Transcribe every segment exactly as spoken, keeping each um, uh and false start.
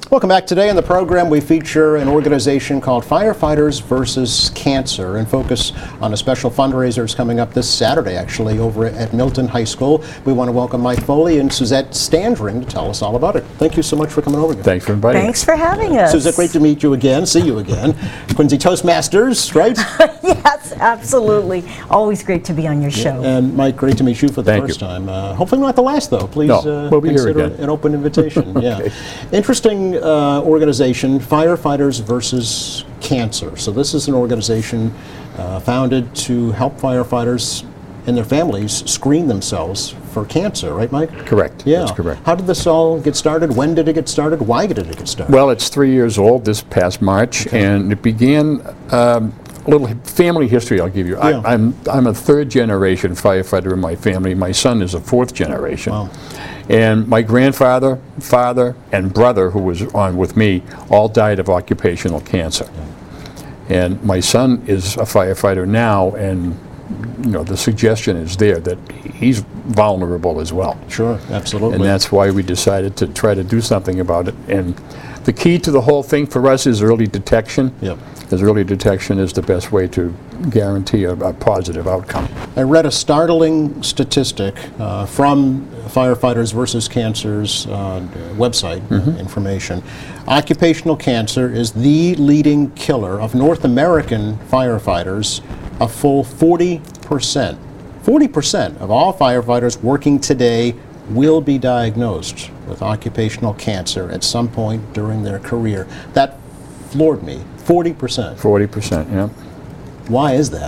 Welcome back. Today on the program we feature an organization called Firefighters versus Cancer and focus on a special fundraiser that's coming up this Saturday actually over at Milton High School. We want to welcome Mike Foley and Suzette Standring to tell us all about it. Thank you so much for coming over again. Thanks for inviting Thanks for having us. Suzette, great to meet you again, see you again. Quincy Toastmasters, right? Yes, absolutely. Always great to be on your show. And Mike, great to meet you for the Thank first you. time. Uh, hopefully not the last though. Please No, uh, we'll be here consider again. an open invitation. Okay. Yeah. Interesting uh, organization, Firefighters versus Cancer. So this is an organization uh, founded to help firefighters and their families screen themselves for cancer, right, Mike? Correct. Yeah. That's correct. How did this all get started? When did it get started? Why did it get started? Well, it's three years old this past March, Okay. and it began um, a little family history I'll give you. Yeah. I, I'm, I'm a third generation firefighter in my family. My son is a fourth generation. Wow. And my grandfather, father, and brother, who was on with me, all died of occupational cancer. And my son is a firefighter now, and you know the suggestion is there that he's vulnerable as well. Sure, absolutely. And that's why we decided to try to do something about it. And the key to the whole thing for us is early detection. Yep. Because early detection is the best way to guarantee a, a positive outcome. I read a startling statistic uh, from Firefighters versus Cancer's uh, website Mm-hmm. uh, information. Occupational cancer is the leading killer of North American firefighters, a full forty percent. forty percent of all firefighters working today will be diagnosed with occupational cancer at some point during their career. That floored me. forty percent. forty percent, yeah. Why is that?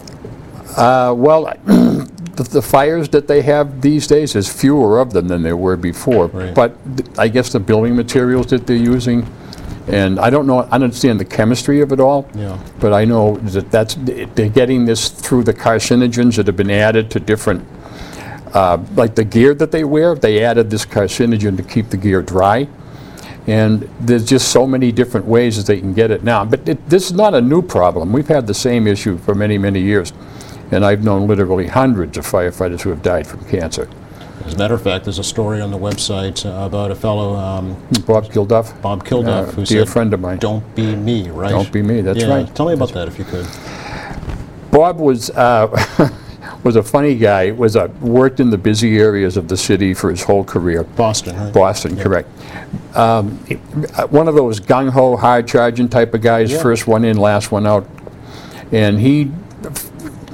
Uh, well, the, the fires that they have these days, there's fewer of them than there were before. Right. But th- I guess the building materials that they're using, and I don't know, I don't understand the chemistry of it all. Yeah. But I know that that's, they're getting this through the carcinogens that have been added to different, uh, like the gear that they wear, they added this carcinogen to keep the gear dry. And there's just so many different ways that they can get it now. But it, this is not a new problem. We've had the same issue for many, many years. And I've known literally hundreds of firefighters who have died from cancer. As a matter of fact, there's a story on the website uh, about a fellow, um, Bob Kilduff? Bob Kilduff, Uh, who dear said, friend of mine. "Don't be me," right? Don't be me, that's Yeah. right. Tell me about that if you could. Bob was uh, was a funny guy. Was a, worked in the busy areas of the city for his whole career. Boston, right? Boston, Yeah. correct. Um, it- uh, one of those gung-ho, hard-charging type of guys, Yeah. first one in, last one out. And he f-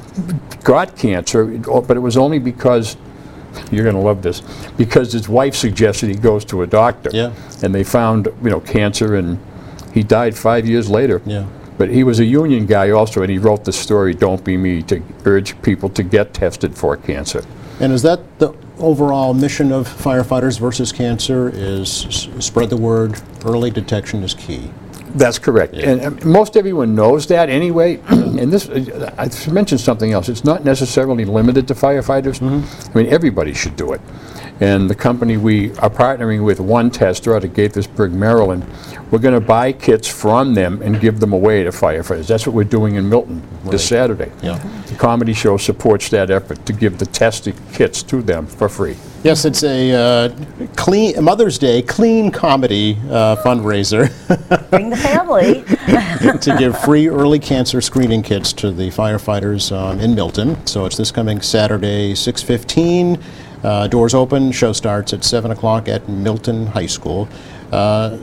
got cancer, but it was only because, you're going to love this, because his wife suggested he goes to a doctor. Yeah. And they found, you know, cancer, and he died five years later. Yeah. But he was a union guy also, and he wrote the story, Don't Be Me, to urge people to get tested for cancer. And is that the overall mission of Firefighters versus Cancer? Is s- spread the word? Early detection is key. That's correct. Yeah. And uh, most everyone knows that anyway. And this, uh, I should mention something else. It's not necessarily limited to firefighters. I mean, everybody should do it. And the company we are partnering with, One Tester out of Gaithersburg, Maryland, we're going to buy kits from them and give them away to firefighters. That's what we're doing in Milton this Saturday. Yeah. The comedy show supports that effort to give the tested kits to them for free. Yes, it's a uh, clean Mother's Day clean comedy uh, fundraiser Bring the family. to give free early cancer screening kits to the firefighters um, in Milton. So it's this coming Saturday, six fifteen. Uh, doors open. Show starts at seven o'clock at Milton High School. Uh,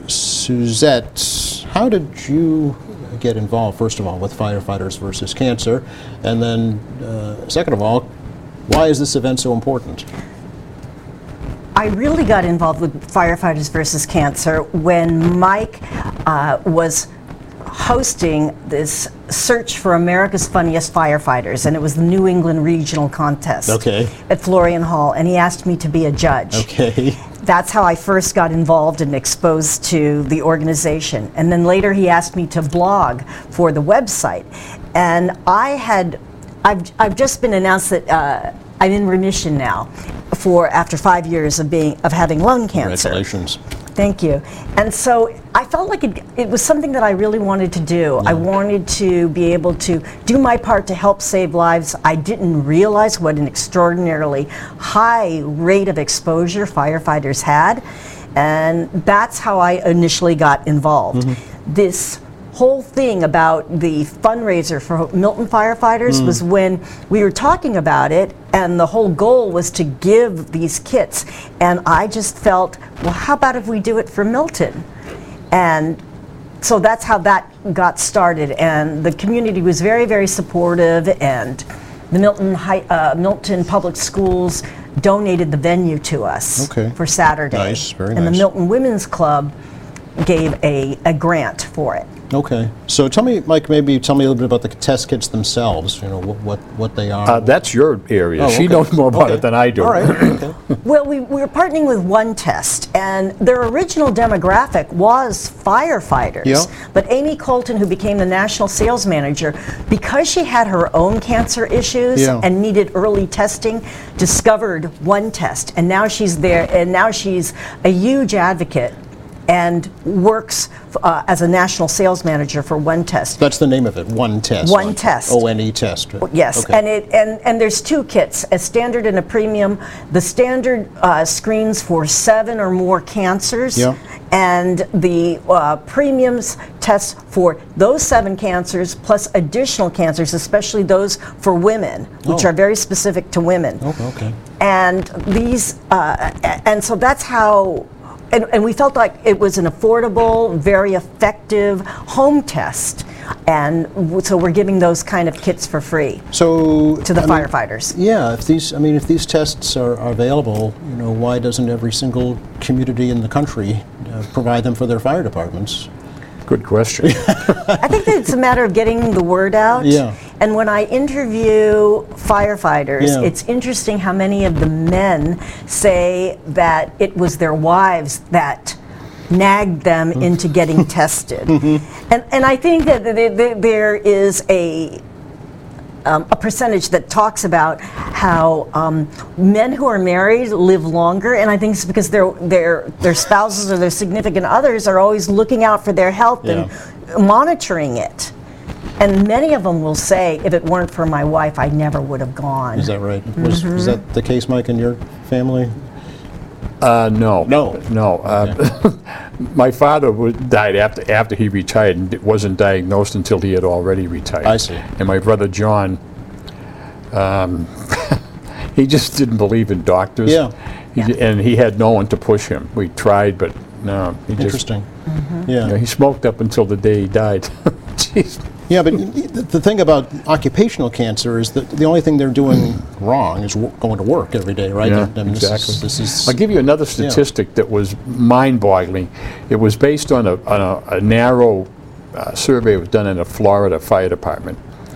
Suzette, how did you get involved, first of all, with Firefighters versus Cancer? And then, uh, second of all, why is this event so important? I really got involved with Firefighters versus Cancer when Mike uh, was hosting this search for America's Funniest Firefighters, and it was the New England Regional Contest Okay. at Florian Hall, and he asked me to be a judge. Okay. That's how I first got involved and exposed to the organization. And then later he asked me to blog for the website. And I had, I've, I've just been announced that uh, I'm in remission now for after five years of being of having lung cancer. Congratulations. Thank you. And so I felt like it, it was something that I really wanted to do. I wanted to be able to do my part to help save lives. I didn't realize what an extraordinarily high rate of exposure firefighters had. And that's how I initially got involved. Mm-hmm. This whole thing about the fundraiser for Milton firefighters Mm. was when we were talking about it, and the whole goal was to give these kits. And I just felt, well, how about if we do it for Milton? And so that's how that got started. And the community was very, very supportive, and the Milton High, uh, Milton Public Schools donated the venue to us Okay. for Saturday. Nice, very and nice. the Milton Women's Club gave a, a grant for it. Okay. So tell me, Mike, maybe tell me a little bit about the test kits themselves, you know, what what, what they are. Uh, that's your area. Oh, She okay. knows more about Okay. it than I do. All right. Okay. Well, we, we were partnering with One Test, and their original demographic was firefighters. Yeah. But Amy Colton, who became the national sales manager, because she had her own cancer issues Yeah. and needed early testing, discovered One Test, and now she's there, and now she's a huge advocate and works uh, as a national sales manager for One Test. That's the name of it, One Test. One like Test. O N E test. Yes, Okay. and it and, and there's two kits, a standard and a premium. The standard uh, screens for seven or more cancers, Yeah. and the uh, premiums test for those seven cancers plus additional cancers, especially those for women, which Oh. are very specific to women. Oh, okay. And these, uh, a- and so that's how. And, and we felt like it was an affordable, very effective home test. And w- so we're giving those kind of kits for free So to the I mean, firefighters. Yeah, if these, I mean, if these tests are, are available, you know, why doesn't every single community in the country uh, provide them for their fire departments? Good question. I think that it's a matter of getting the word out. Yeah. And when I interview firefighters, Yeah. it's interesting how many of the men say that it was their wives that nagged them Mm. into getting tested. Mm-hmm. And, and I think that th- th- there is a Um, a percentage that talks about how um, men who are married live longer, and I think it's because their their their spouses or their significant others are always looking out for their health and monitoring it. And many of them will say, if it weren't for my wife, I never would have gone. Is that right? Was, was that the case, Mike, in your family? Uh, no. No. No. Uh, my father wa- died after after he retired and it wasn't diagnosed until he had already retired. I see. And my brother John, um, he just didn't believe in doctors. Yeah. He, Yeah. And he had no one to push him. We tried, but no. He just, Interesting. Mm-hmm. Yeah. you know, he smoked up until the day he died. Jeez. Yeah, but the the thing about occupational cancer is that the only thing they're doing wrong is wo- going to work every day, right? Yeah, I mean, this exactly. is- This is, I'll give you another statistic that was mind-boggling. It was based on a, on a, a narrow uh, survey that was done in a Florida fire department.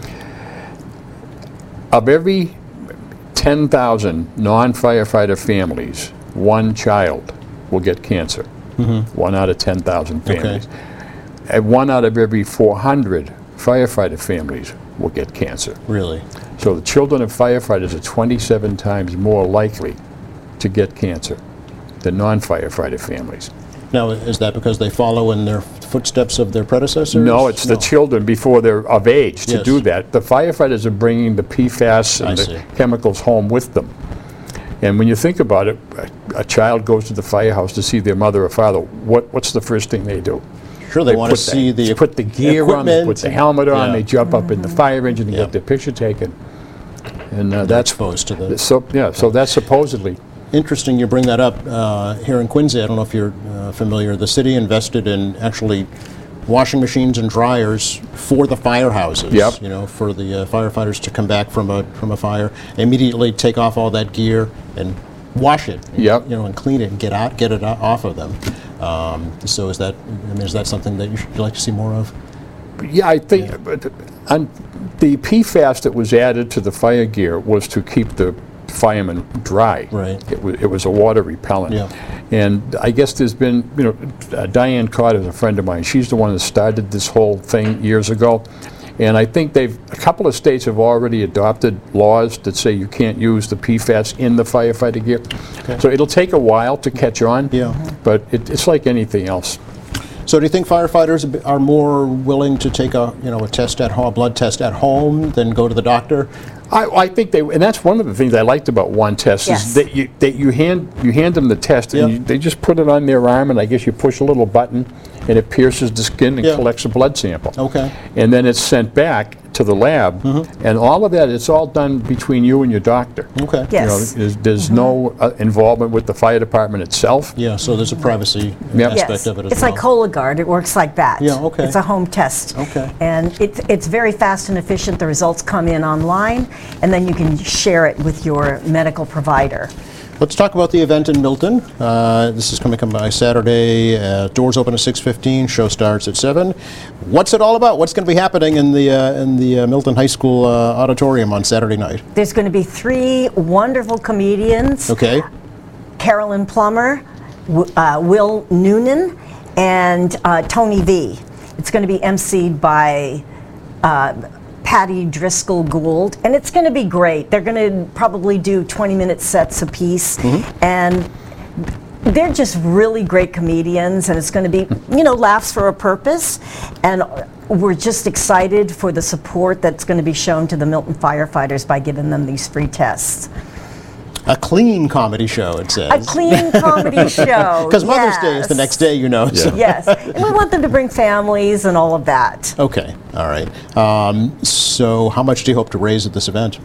Of every ten thousand non-firefighter families, one child will get cancer. One out of ten thousand Okay. families. And one out of every four hundred firefighter families will get cancer. really. So the children of firefighters are twenty-seven times more likely to get cancer than non-firefighter families. Now, is that because they follow in their footsteps of their predecessors? No, it's the children before they're of age to Yes. do that. The firefighters are bringing the P FAS I and the see. chemicals home with them. And when you think about it, a, a child goes to the firehouse to see their mother or father. What, what's the first thing they do? Sure, they want to put see the they put the gear on, they put equipment the and- helmet on, yeah. they jump up in the fire engine and Yeah. get their picture taken. And uh, They're that's exposed to the. so yeah. So that's supposedly. Interesting you bring that up. Uh, here in Quincy, I don't know if you're uh, familiar, the city invested in actually washing machines and dryers for the firehouses. Yep. You know, for the uh, firefighters to come back from a from a fire, immediately take off all that gear and wash it. Yep. You know, and clean it and get out, get it o- off of them. Um, so is that, I mean, is that something that you should like to see more of? Yeah, I think but on the P FAS that was added to the fire gear was to keep the firemen dry. Right. It was, it was a water repellent. Yeah. And I guess there's been, you know, uh, Diane Carter is a friend of mine. She's the one that started this whole thing years ago. And I think they've, a couple of states have already adopted laws that say you can't use the P FAS in the firefighter gear. So it'll take a while to catch on. Yeah. But it, it's like anything else. So So do you think firefighters are more willing to take a, you know, a test at home, blood test at home than go to the doctor? I, I think they, and that's one of the things I liked about One Test Yes. is that you that you hand you hand them the test and Yeah. you, they just put it on their arm and I guess you push a little button and it pierces the skin and Yeah. collects a blood sample. Okay. And then it's sent back to the lab, and all of that, it's all done between you and your doctor. Okay. Yes. You know, there's, there's no uh, involvement with the fire department itself. Yeah, so there's a privacy Yep. aspect Yes, of it as it's well. like Cologuard. It works like that. Yeah, okay. It's a home test. Okay. And it's it's very fast and efficient. The results come in online, and then you can share it with your medical provider. Let's talk about the event in Milton. Uh, this is coming up by Saturday. Uh, doors open at six fifteen. Show starts at seven. What's it all about? What's going to be happening in the uh, in the uh, Milton High School uh, auditorium on Saturday night? There's going to be three wonderful comedians. Okay. Carolyn Plummer, w- uh, Will Noonan, and uh, Tony V. It's going to be emceed by uh, Patty Driscoll Gould, and it's going to be great. They're going to probably do twenty minute sets apiece, and they're just really great comedians, and it's going to be, you know, laughs for a purpose. And we're just excited for the support that's going to be shown to the Milton firefighters by giving them these free tests. A clean comedy show, it says. A clean comedy show. Because Mother's Day is the yes. next day, you know. so- Yes, and we want them to bring families and all of that. Okay, all right. Um, so how much do you hope to raise at this event?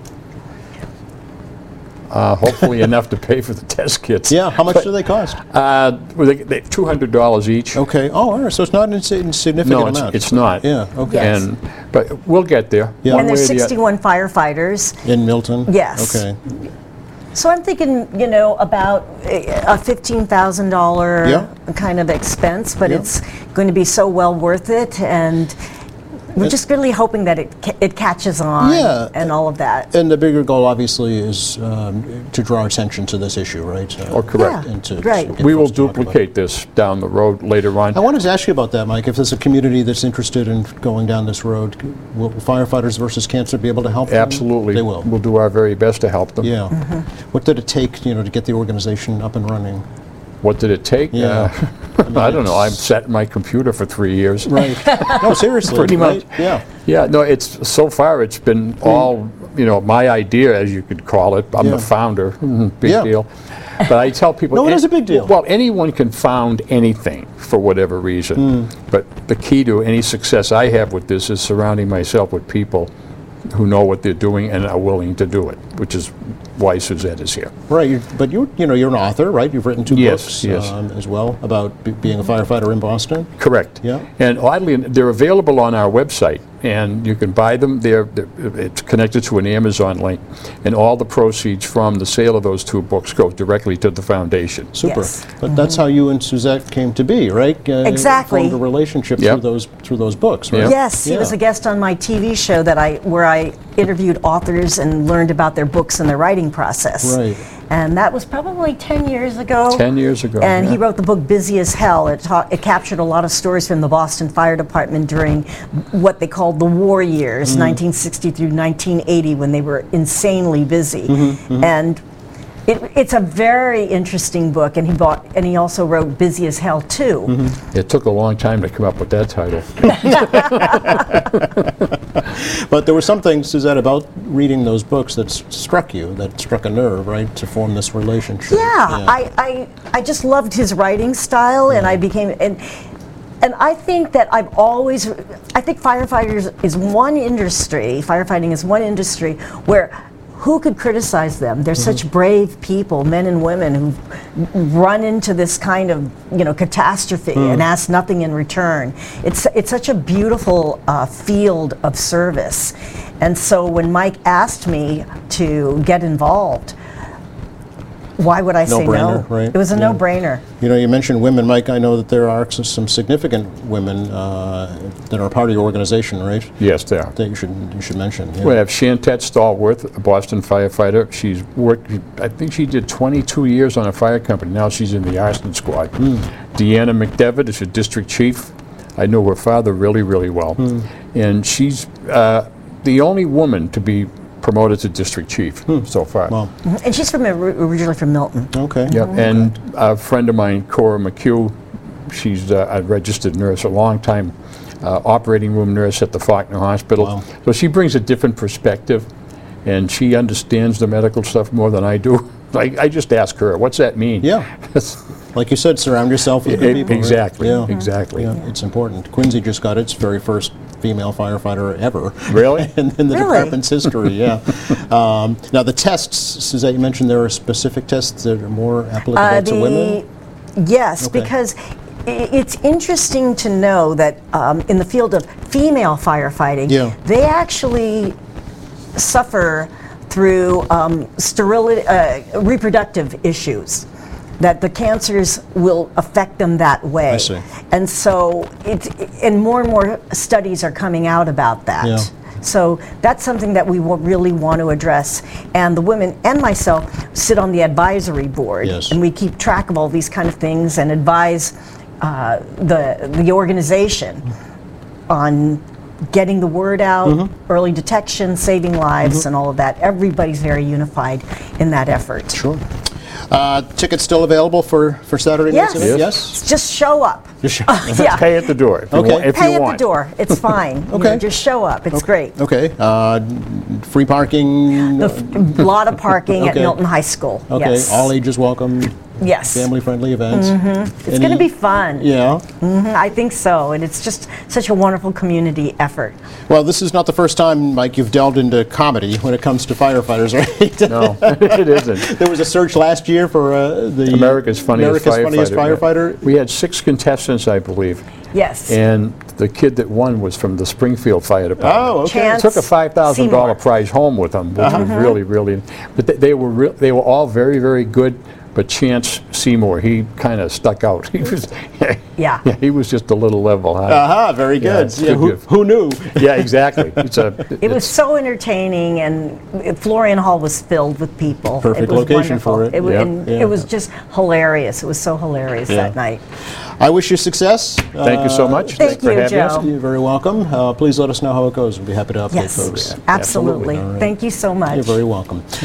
Uh, hopefully enough to pay for the test kits. Yeah, how much do they cost? Uh, well, they, they, two hundred dollars each. Okay, oh, all right, so it's not an insi- insignificant No, it's, amount. it's not. Yeah, okay. Yes. And, but we'll get there. Yeah. one And there's way or the oth- sixty-one firefighters. In Milton? Yes. Okay. So I'm thinking, you know, about a fifteen thousand dollars Yeah. kind of expense, but Yeah. it's going to be so well worth it, and we're just really hoping that it ca- it catches on Yeah. and all of that. And the bigger goal, obviously, is um, to draw attention to this issue, right? Uh, Oh, correct. Yeah. and to- Right. to get We will folks to talk about it. duplicate this down the road later on. I wanted to ask you about that, Mike. If there's a community that's interested in going down this road, will Firefighters versus Cancer be able to help them? Absolutely. They will. We'll do our very best to help them. Yeah. What did it take, you know, to get the organization up and running? What did it take? Yeah. Uh, I don't know. I've sat in my computer for three years. Right. No, seriously. Pretty right? much. Yeah. Yeah, no, it's, so far, it's been all, you know, my idea, as you could call it. I'm Yeah. the founder, big Yeah. deal. But I tell people... No, it an- is a big deal. Well, anyone can found anything for whatever reason. Hmm. But the key to any success I have with this is surrounding myself with people who know what they're doing and are willing to do it, which is why Suzette is here. Right. You, but you, you know, you're an author, right? You've written two Yes, books yes. Um, as well about b- being a firefighter in Boston. Correct. Yeah. And oddly, they're available on our website, and you can buy them there. They're- It's connected to an Amazon link, and all the proceeds from the sale of those two books go directly to the foundation. Super. Yes. But that's how you and Suzette came to be, right? Uh, Exactly. Formed a relationship Yep. through those through those books, right? Yep. Yes, he was Yeah. a guest on my T V show that I where I interviewed authors and learned about their books and their writing process. Right. And that was probably ten years ago. Ten years ago, And he yeah. wrote the book Busy as Hell. It, ta- it captured a lot of stories from the Boston Fire Department during what they called the war years, Mm. nineteen sixty through nineteen eighty, when they were insanely busy. Mm-hmm, And it, it's a very interesting book. And he bought, and he also wrote Busy as Hell too. Mm-hmm. It took a long time to come up with that title. But there was something, Suzette, about reading those books that s- struck you, that struck a nerve, right, to form this relationship. Yeah, I, I, I just loved his writing style, and I became and and I think that I've always I think firefighters is one industry. Firefighting is one industry where who could criticize them? They're such brave people, men and women, who run into this kind of you know catastrophe and ask nothing in return. It's it's such a beautiful uh, field of service, and so when Mike asked me to get involved, why would I say no? No-brainer, right? It was a Yeah. no-brainer. You know, you mentioned women, Mike. I know that there are s- some significant women uh, that are part of your organization, right? Yes, they are. That you should you should mention. Yeah. We have Chantet Stallworth, a Boston firefighter. She's worked, I think she did twenty-two years on a fire company. Now she's in the arson squad. Deanna McDevitt is a district chief. I know her father really, really well. And she's uh, the only woman to be promoted to district chief so far. Wow. And she's from originally from Milton. Okay. Yep. And a friend of mine, Cora McHugh, she's uh, a registered nurse, a long-time uh, operating room nurse at the Faulkner Hospital. Wow. So she brings a different perspective, and she understands the medical stuff more than I do. I, I just ask her, what's that mean? Yeah. Like you said, surround yourself with good It- people. right? exactly, Yeah. exactly. Yeah, it's important. Quincy just got its very first female firefighter ever. Really? in, in the Really? department's history, yeah. um, now, the tests, Suzette, you mentioned there are specific tests that are more applicable Uh, to women? Yes, Okay. because i- it's interesting to know that um, in the field of female firefighting, Yeah. they actually suffer through um, sterility, uh, reproductive issues. That the cancers will affect them that way. I see. And so, it's, and more and more studies are coming out about that. Yeah. So that's something that we will really want to address. And the women and myself sit on the advisory board, Yes. and we keep track of all these kind of things and advise uh, the the organization on getting the word out, Mm-hmm. early detection, saving lives, and all of that. Everybody's very unified in that effort. Sure. Uh, tickets still available for, for Saturday Yes. night's event? Yes. Yes? Just show up. Just show- Yeah. Pay at the door if you Okay. want. If Pay you at want. the door. It's fine. You know, Okay. just show up. It's great. Okay. Uh, free parking? The f- lot of parking at Okay. Milton High School. Okay. Yes. All ages welcome. Yes. Family-friendly events. It's going to be fun. Yeah. Mhm, I think so, and it's just such a wonderful community effort. Well, this is not the first time, Mike, you've delved into comedy when it comes to firefighters, right? No, it isn't. There was a search last year for uh, the America's Funniest America's Funniest Firefighter. Firefighter. We had six contestants, I believe, Yes. and the kid that won was from the Springfield Fire Department. Oh, okay. Chance Took a five thousand dollar Seymour. prize home with them, which was really, really. But they, they were real, they were all very, very good. But Chance Seymour, he kind of stuck out. He was, Yeah. he was just a little level high. Aha, very Yeah, good. it's Yeah, good who, gift. who knew? Yeah, exactly. It's a. It was it's- so entertaining, and Florian Hall was filled with people. Perfect it was location for wonderful. it. wa- Yep. and Yeah. It was just hilarious. It was so hilarious Yeah. that night. I wish you success. Thank you so much. Thank Thanks for you, having us. Joe. You're very welcome. Uh, please let us know how it goes. We'll be happy to update Yes, folks. absolutely. Absolutely. All right. Thank you so much. You're very welcome.